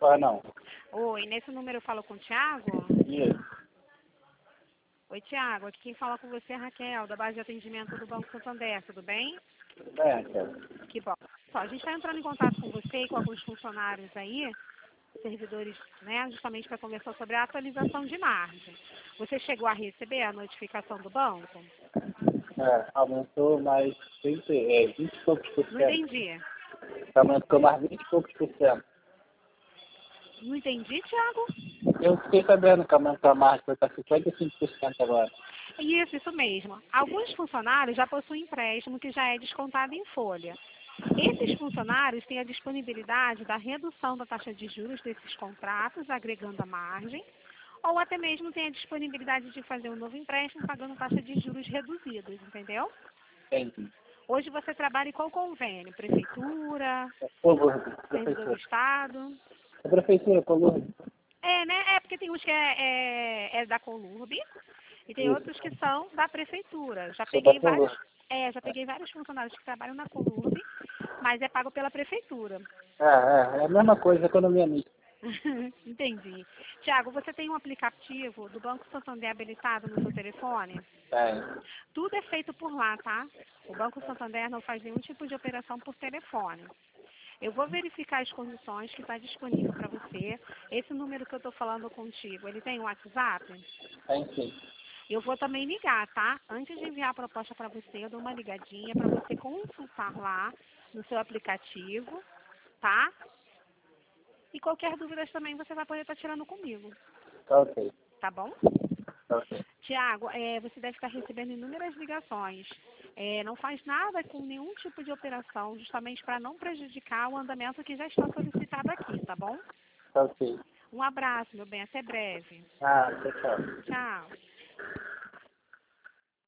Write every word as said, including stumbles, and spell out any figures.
Ah, não. Oi, nesse número eu falo com o Thiago? Isso. Oi, Thiago, aqui quem fala com você é a Raquel, da base de atendimento do Banco Santander, tudo bem? Tudo bem, Raquel? Que bom. Só, a gente está entrando em contato com você e com alguns funcionários aí, servidores, né, justamente para conversar sobre a atualização de margem. Você chegou a receber a notificação do banco? É, aumentou mais trinta, é, vinte e poucos por Não cento. entendi. Aumentou mais vinte e poucos por cento. Não entendi, Thiago? Eu fiquei sabendo que aumentou a margem, foi para cinquenta e cinco por cento agora. Isso, isso mesmo. Alguns funcionários já possuem empréstimo que já é descontado em folha. Esses funcionários têm a disponibilidade da redução da taxa de juros desses contratos, agregando a margem, ou até mesmo têm a disponibilidade de fazer um novo empréstimo pagando taxa de juros reduzidos, entendeu? Entendi. Hoje você trabalha em qual convênio? Prefeitura? Colurbe, Servidor do prefeitura. Estado? A prefeitura, Colurbe. É, né? É porque tem uns que é, é, é da Colurbe e tem Isso. outros que são da prefeitura. Já Sou da peguei vários, Colurbe. é, já peguei vários funcionários que trabalham na Colurbe, mas é pago pela prefeitura. É, é, é a mesma coisa, economia mista. Entendi. Tiago, você tem um aplicativo do Banco Santander habilitado no seu telefone? Tem. Tudo é feito por lá, tá? O Banco Santander não faz nenhum tipo de operação por telefone. Eu vou verificar as condições que está disponível para você. Esse número que eu estou falando contigo, ele tem um WhatsApp? Tem sim. Eu vou também ligar, tá? Antes de enviar a proposta para você, eu dou uma ligadinha para você consultar lá no seu aplicativo, tá? E qualquer dúvida também você vai poder estar tirando comigo, Tá ok. tá bom? Tá ok. Tiago, é, você deve estar recebendo inúmeras ligações. É, não faz nada com nenhum tipo de operação, justamente para não prejudicar o andamento que já está solicitado aqui, tá bom? Tá ok. Um abraço, meu bem, até breve. Ah, tchau, tchau. Tchau.